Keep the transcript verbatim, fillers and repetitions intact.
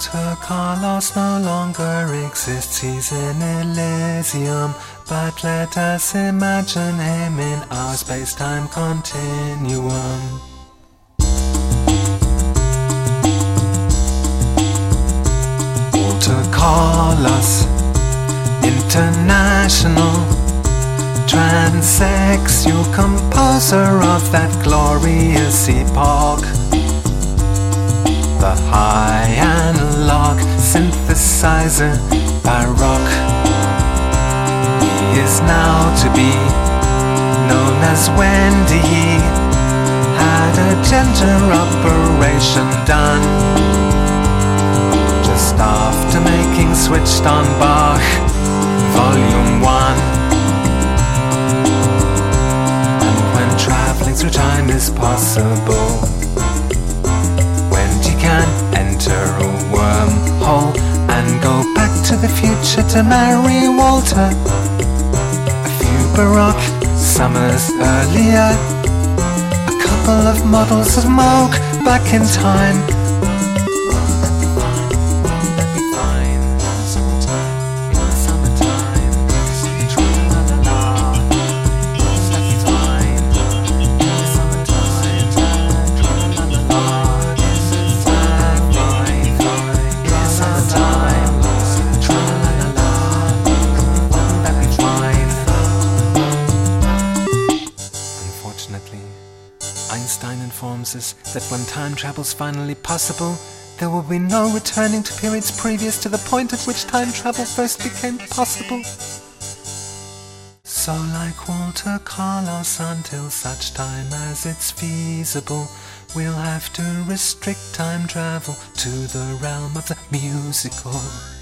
Walter Carlos no longer exists, he's in Elysium, but let us imagine him in our space-time continuum. Walter Carlos, international, transsexual composer of that glorious epoch. The high analog synthesizer baroque. He is now to be known as Wendy. He had a gender operation done just after making Switched on Bach Volume one. And when traveling through time is possible, Wendy can enter a wormhole and go back to the future to marry Walter. A few baroque summers earlier, a couple of models of Moog back in time. Einstein informs us that when time travel's finally possible, there will be no returning to periods previous to the point at which time travel first became possible. So like Walter Carlos, until such time as it's feasible, we'll have to restrict time travel to the realm of the musical.